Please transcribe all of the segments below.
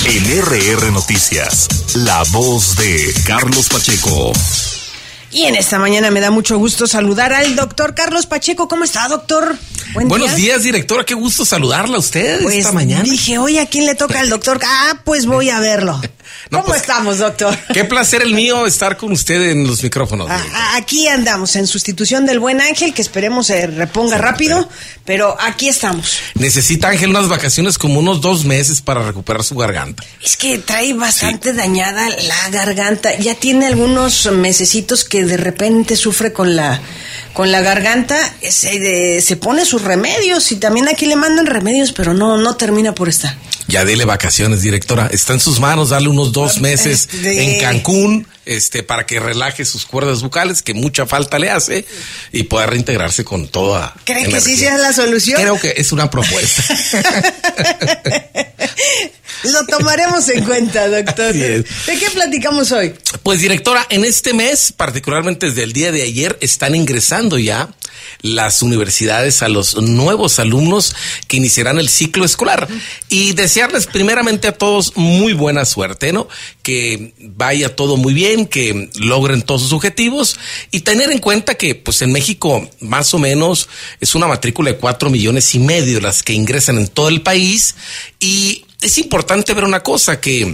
En RR Noticias, la voz de Carlos Pacheco. Y en esta mañana me da mucho gusto saludar al doctor Carlos Pacheco. ¿Cómo está, doctor? Buenos días, directora. Qué gusto saludarla a usted esta mañana. Dije, oye, ¿a quién le toca al doctor? Pues voy a verlo. ¿Cómo estamos, doctor? Qué placer el mío estar con usted en los micrófonos. Aquí andamos, en sustitución del buen Ángel, que esperemos se reponga rápido, pero aquí estamos. Necesita Ángel unas vacaciones como unos 2 meses para recuperar su garganta. Es que trae bastante dañada la garganta. Ya tiene algunos mesecitos que de repente sufre con la garganta. Se pone sus remedios y también aquí le mandan remedios, pero no termina por estar. Ya dele vacaciones, directora. Está en sus manos darle unos 2 meses en Cancún, para que relaje sus cuerdas vocales, que mucha falta le hace, y pueda reintegrarse con toda ¿Cree energía. que sí sea la solución? Creo que es una propuesta. Lo tomaremos en cuenta, doctor. ¿De qué platicamos hoy? Pues, directora, en este mes, particularmente desde el día de ayer, están ingresando ya las universidades a los nuevos alumnos que iniciarán el ciclo escolar. Y desearles primeramente a todos muy buena suerte, ¿no? Que vaya todo muy bien, que logren todos sus objetivos y tener en cuenta que, pues, en México más o menos es una matrícula de 4,5 millones las que ingresan en todo el país. Y es importante ver una cosa, que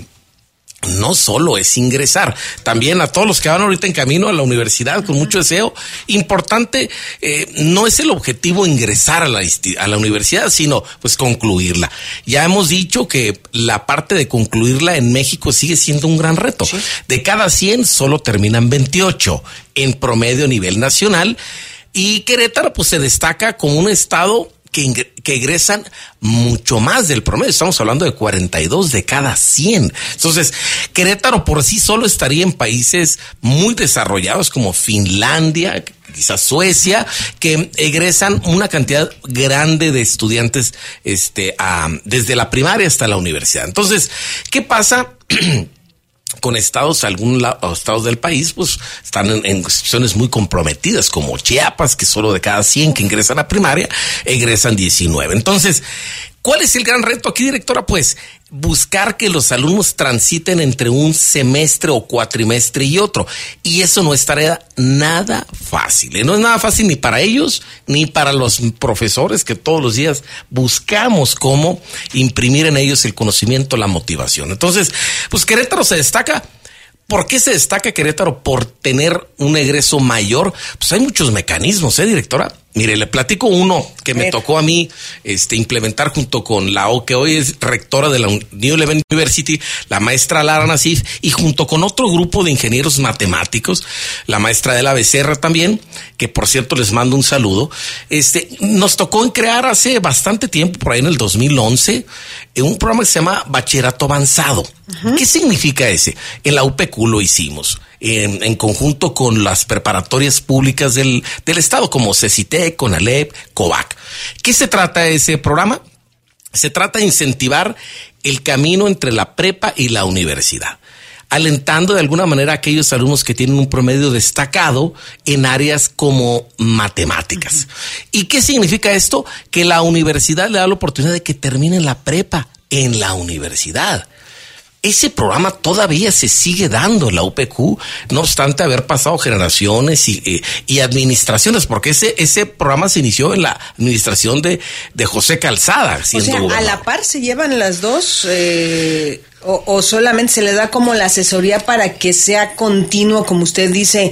no solo es ingresar, también a todos los que van ahorita en camino a la universidad con mucho deseo, importante, no es el objetivo ingresar a la universidad, sino pues concluirla. Ya hemos dicho que la parte de concluirla en México sigue siendo un gran reto. Sí. De cada 100 solo terminan 28 en promedio a nivel nacional, y Querétaro pues se destaca como un estado que egresan mucho más del promedio. Estamos hablando de 42 de cada 100. Entonces, Querétaro por sí solo estaría en países muy desarrollados como Finlandia, quizás Suecia, que egresan una cantidad grande de estudiantes desde la primaria hasta la universidad. Entonces, ¿qué pasa? Con estados del país, pues están en situaciones muy comprometidas, como Chiapas, que solo de cada 100 que ingresan a primaria, egresan 19. Entonces, ¿cuál es el gran reto aquí, directora? Pues buscar que los alumnos transiten entre un semestre o cuatrimestre y otro. Y eso no es tarea nada fácil. No es nada fácil ni para ellos, ni para los profesores, que todos los días buscamos cómo imprimir en ellos el conocimiento, la motivación. Entonces, pues Querétaro se destaca. ¿Por qué se destaca Querétaro? Por tener un egreso mayor. Pues hay muchos mecanismos, directora. Mire, le platico uno que me tocó a mí implementar junto con la que hoy es rectora de la New Leven University, la maestra Lara Nasif, y junto con otro grupo de ingenieros matemáticos, la maestra de la Becerra también, que por cierto les mando un saludo. Nos tocó crear hace bastante tiempo, por ahí en el 2011, un programa que se llama Bachillerato Avanzado. Uh-huh. ¿Qué significa ese? En la UPQ lo hicimos. En conjunto con las preparatorias públicas del estado, como CECITEC, CONALEP, COVAC. ¿Qué se trata de ese programa? Se trata de incentivar el camino entre la prepa y la universidad, alentando de alguna manera a aquellos alumnos que tienen un promedio destacado en áreas como matemáticas. Uh-huh. ¿Y qué significa esto? Que la universidad le da la oportunidad de que terminen la prepa en la universidad. Ese programa todavía se sigue dando en la UPQ, no obstante haber pasado generaciones y administraciones, porque ese programa se inició en la administración de José Calzada. O sea, a la par se llevan las dos, o solamente se le da como la asesoría para que sea continuo, como usted dice,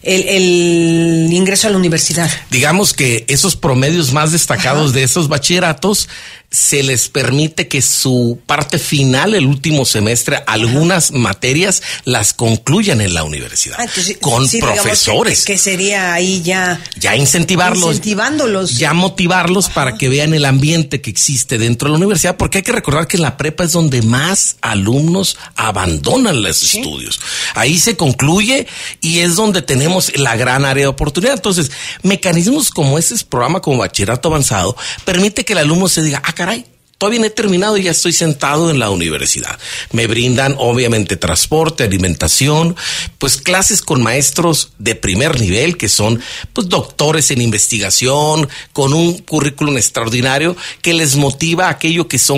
el ingreso a la universidad. Digamos que esos promedios más destacados de esos bachilleratos se les permite que su parte final, el último semestre, algunas materias las concluyan en la universidad. Entonces, con profesores. Que sería ahí ya incentivándolos. Ya motivarlos para que vean el ambiente que existe dentro de la universidad, porque hay que recordar que en la prepa es donde más alumnos abandonan los estudios. Ahí se concluye y es donde tenemos la gran área de oportunidad. Entonces, mecanismos como ese programa, como Bachillerato Avanzado, permite que el alumno se diga, caray, todavía no he terminado y ya estoy sentado en la universidad. Me brindan, obviamente, transporte, alimentación, pues clases con maestros de primer nivel, que son pues doctores en investigación, con un currículum extraordinario, que les motiva aquello que son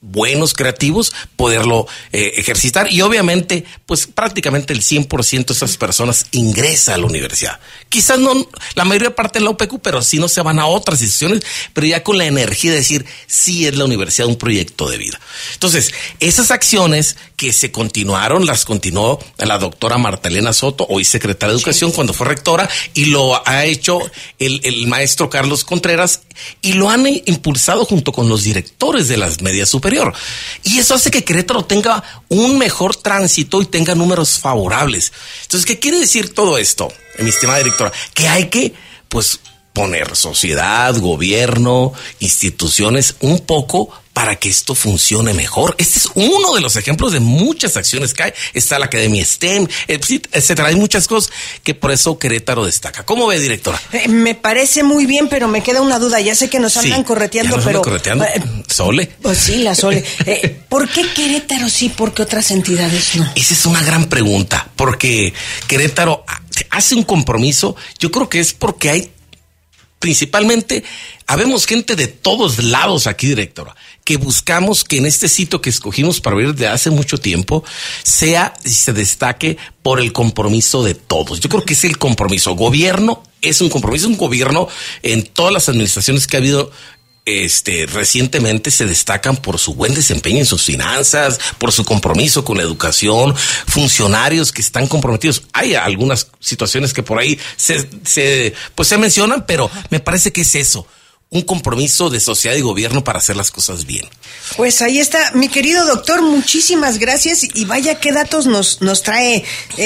buenos, creativos, poderlo ejercitar. Y obviamente, pues prácticamente el 100% de esas personas ingresa a la universidad. Quizás no la mayor parte de la UPQ, pero sí no se van a otras instituciones, pero ya con la energía de decir, sí es la universidad un proyecto de vida. Entonces, esas acciones que se continuaron, las continuó la doctora Marta Elena Soto, hoy secretaria de Educación, cuando fue rectora, y lo ha hecho el maestro Carlos Contreras, y lo han impulsado junto con los directores de las medias superiores. Y eso hace que Querétaro tenga un mejor tránsito y tenga números favorables. Entonces, ¿qué quiere decir todo esto, mi estimada directora? Que hay que, pues, poner sociedad, gobierno, instituciones un poco para que esto funcione mejor. Este es uno de los ejemplos de muchas acciones que hay. Está la Academia STEM, etcétera. Hay muchas cosas que por eso Querétaro destaca. ¿Cómo ve, directora? Me parece muy bien, pero me queda una duda. Ya sé que nos andan correteando, pero... correteando. ¿Sole? Pues sí, la Sole. ¿Por qué Querétaro sí? ¿Por qué otras entidades no? Esa es una gran pregunta, porque Querétaro hace un compromiso. Yo creo que es porque hay, principalmente, habemos gente de todos lados aquí, directora, que buscamos que en este sitio que escogimos para vivir desde hace mucho tiempo sea y se destaque por el compromiso de todos. Yo creo que es el compromiso. Gobierno es un compromiso, un gobierno en todas las administraciones que ha habido recientemente se destacan por su buen desempeño en sus finanzas, por su compromiso con la educación, funcionarios que están comprometidos. Hay algunas situaciones que por ahí se mencionan, pero me parece que es eso, un compromiso de sociedad y gobierno para hacer las cosas bien. Pues ahí está, mi querido doctor, muchísimas gracias, y vaya qué datos nos trae.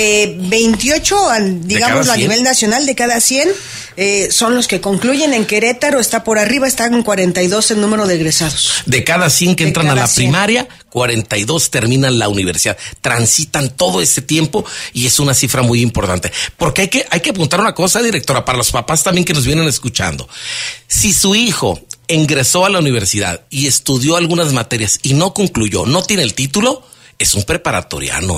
28, digamos, a nivel nacional, de cada 100 son los que concluyen. En Querétaro está por arriba, está en 42 el número de egresados. De cada 100 que entran a la primaria, 42 terminan la universidad. Transitan todo ese tiempo y es una cifra muy importante. Porque hay que apuntar una cosa, directora, para los papás también que nos vienen escuchando. Si su hijo ingresó a la universidad y estudió algunas materias y no concluyó, no tiene el título, es un preparatoriano,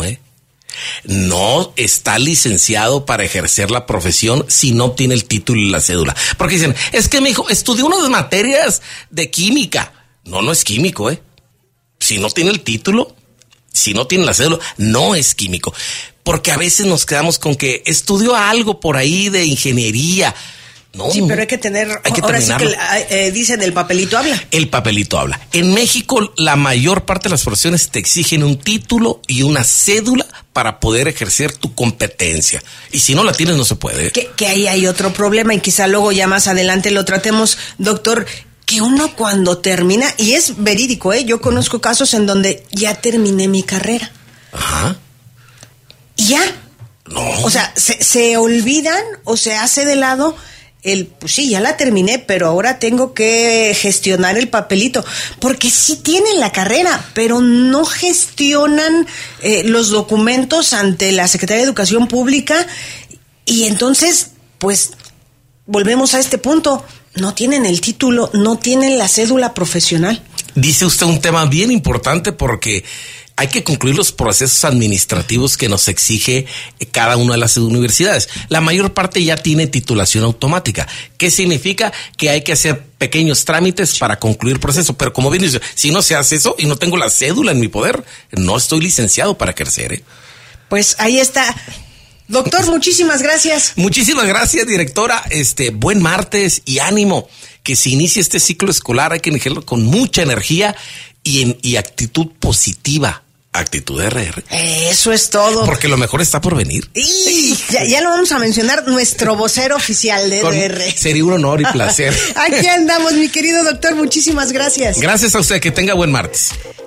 no está licenciado para ejercer la profesión si no obtiene el título y la cédula. Porque dicen, es que mi hijo estudió unas materias de química. No es químico, Si no tiene el título, si no tiene la cédula, no es químico. Porque a veces nos quedamos con que estudió algo por ahí de ingeniería. No, sí, pero hay que ahora sí que dicen el papelito habla. El papelito habla. En México, la mayor parte de las profesiones te exigen un título y una cédula para poder ejercer tu competencia. Y si no la tienes, no se puede. Que ahí hay otro problema, y quizá luego ya más adelante lo tratemos, doctor, que uno cuando termina, y es verídico, yo conozco casos en donde ya terminé mi carrera. Ajá. Y ya. No. O sea, se olvidan o se hace de lado pues sí, ya la terminé, pero ahora tengo que gestionar el papelito, porque sí tienen la carrera, pero no gestionan los documentos ante la Secretaría de Educación Pública, y entonces, pues, volvemos a este punto, no tienen el título, no tienen la cédula profesional. Dice usted un tema bien importante, porque hay que concluir los procesos administrativos que nos exige cada una de las universidades. La mayor parte ya tiene titulación automática. ¿Qué significa? Que hay que hacer pequeños trámites para concluir el proceso. Pero como bien dice, si no se hace eso y no tengo la cédula en mi poder, no estoy licenciado para ejercer. Pues ahí está. Doctor, muchísimas gracias. Muchísimas gracias, directora. Buen martes y ánimo. Que se inicie este ciclo escolar, hay que iniciarlo con mucha energía y actitud positiva. Actitud RR. Eso es todo. Porque lo mejor está por venir. Y ya lo vamos a mencionar, nuestro vocero oficial de RR. Sería un honor y placer. Aquí andamos, mi querido doctor, muchísimas gracias. Gracias a usted, que tenga buen martes.